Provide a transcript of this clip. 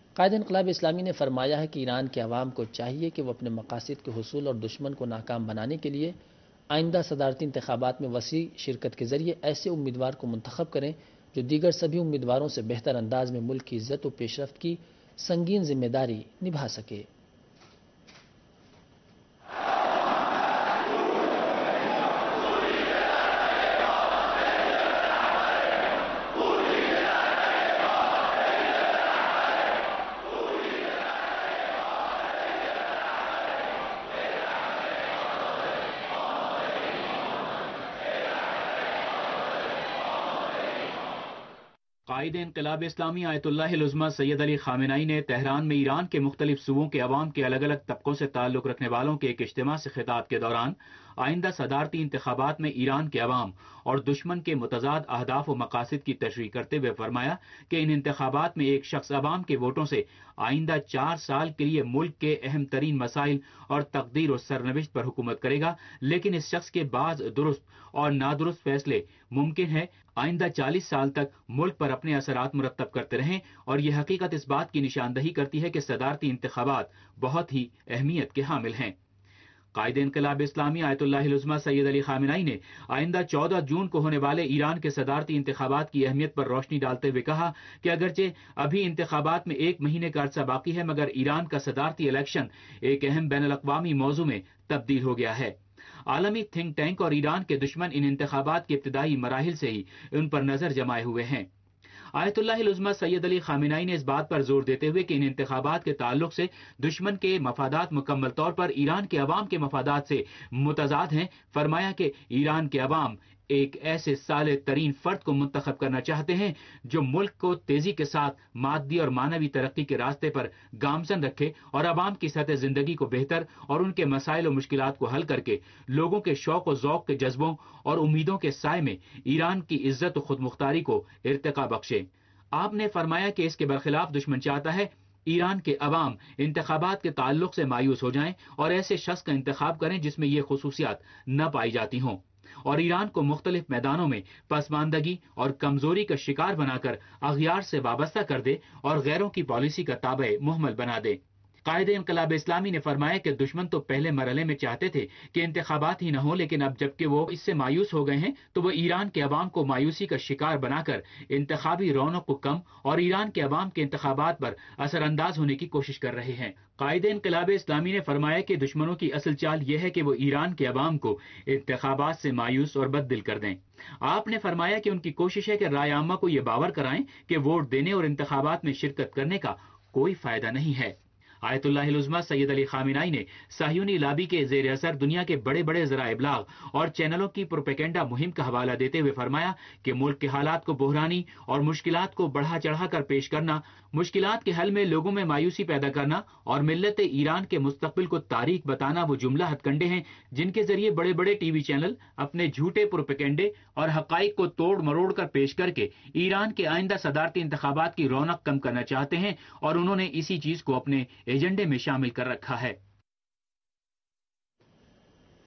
قائد انقلاب اسلامی نے فرمایا ہے کہ ایران کے عوام کو چاہیے کہ وہ اپنے مقاصد کے حصول اور دشمن کو ناکام بنانے کے لیے آئندہ صدارتی انتخابات میں وسیع شرکت کے ذریعے ایسے امیدوار کو منتخب کریں جو دیگر سبھی امیدواروں سے بہتر انداز میں ملک کی عزت و پیشرفت کی سنگین ذمہ داری نبھا سکے۔ قائد انقلاب اسلامی آیت اللہ العظمہ سید علی خامنہئی نے تہران میں ایران کے مختلف صوبوں کے عوام کے الگ الگ طبقوں سے تعلق رکھنے والوں کے ایک اجتماع سے خطاب کے دوران آئندہ صدارتی انتخابات میں ایران کے عوام اور دشمن کے متضاد اہداف و مقاصد کی تشریح کرتے ہوئے فرمایا کہ ان انتخابات میں ایک شخص عوام کے ووٹوں سے آئندہ 4 سال کے لیے ملک کے اہم ترین مسائل اور تقدیر و سرنوشت پر حکومت کرے گا، لیکن اس شخص کے بعض درست اور نادرست فیصلے ممکن ہے آئندہ 40 سال تک ملک پر اپنے اثرات مرتب کرتے رہیں، اور یہ حقیقت اس بات کی نشاندہی کرتی ہے کہ صدارتی انتخابات بہت ہی اہمیت کے حامل ہیں۔ قائد انقلاب اسلامی آیت اللہ العظمہ سید علی خامنہئی نے آئندہ 14 جون کو ہونے والے ایران کے صدارتی انتخابات کی اہمیت پر روشنی ڈالتے ہوئے کہا کہ اگرچہ ابھی انتخابات میں 1 مہینے کا عرصہ باقی ہے، مگر ایران کا صدارتی الیکشن ایک اہم بین الاقوامی موضوع میں تبدیل ہو گیا ہے۔ عالمی تھنک ٹینک اور ایران کے دشمن ان انتخابات کے ابتدائی مراحل سے ہی ان پر نظر جمائے ہوئے ہیں۔ آیت اللہ العظمہ سید علی خامنہئی نے اس بات پر زور دیتے ہوئے کہ ان انتخابات کے تعلق سے دشمن کے مفادات مکمل طور پر ایران کے عوام کے مفادات سے متضاد ہیں، فرمایا کہ ایران کے عوام ایک ایسے صالح ترین فرد کو منتخب کرنا چاہتے ہیں جو ملک کو تیزی کے ساتھ مادی اور معنوی ترقی کے راستے پر گامزن رکھے اور عوام کی سطح زندگی کو بہتر اور ان کے مسائل و مشکلات کو حل کر کے لوگوں کے شوق و ذوق کے جذبوں اور امیدوں کے سائے میں ایران کی عزت و خود مختاری کو ارتقا بخشے۔ آپ نے فرمایا کہ اس کے برخلاف دشمن چاہتا ہے ایران کے عوام انتخابات کے تعلق سے مایوس ہو جائیں اور ایسے شخص کا انتخاب کریں جس میں یہ خصوصیات نہ پائی جاتی ہوں، اور ایران کو مختلف میدانوں میں پسماندگی اور کمزوری کا شکار بنا کر اغیار سے وابستہ کر دے اور غیروں کی پالیسی کا تابع محمل بنا دے۔ قائد انقلاب اسلامی نے فرمایا کہ دشمن تو پہلے مرحلے میں چاہتے تھے کہ انتخابات ہی نہ ہوں، لیکن اب جبکہ وہ اس سے مایوس ہو گئے ہیں تو وہ ایران کے عوام کو مایوسی کا شکار بنا کر انتخابی رونق کو کم اور ایران کے عوام کے انتخابات پر اثر انداز ہونے کی کوشش کر رہے ہیں۔ قائد انقلاب اسلامی نے فرمایا کہ دشمنوں کی اصل چال یہ ہے کہ وہ ایران کے عوام کو انتخابات سے مایوس اور بد دل کر دیں۔ آپ نے فرمایا کہ ان کی کوشش ہے کہ رائے عامہ کو یہ باور کرائیں کہ ووٹ دینے اور انتخابات میں شرکت کرنے کا کوئی فائدہ نہیں ہے۔ آیت اللہ العظمہ سید علی خامنہئی نے صہیونی لابی کے زیر اثر دنیا کے بڑے بڑے ذرائع ابلاغ اور چینلوں کی پروپیگنڈا مہم کا حوالہ دیتے ہوئے فرمایا کہ ملک کے حالات کو بحرانی اور مشکلات کو بڑھا چڑھا کر پیش کرنا، مشکلات کے حل میں لوگوں میں مایوسی پیدا کرنا اور ملت ایران کے مستقبل کو تاریک بتانا وہ جملہ ہتھ کنڈے ہیں جن کے ذریعے بڑے بڑے ٹی وی چینل اپنے جھوٹے پروپیگنڈے اور حقائق کو توڑ مروڑ کر پیش کر کے ایران کے آئندہ صدارتی انتخابات کی رونق کم کرنا چاہتے ہیں، اور انہوں نے اسی چیز کو اپنے ایجنڈے میں شامل کر رکھا ہے۔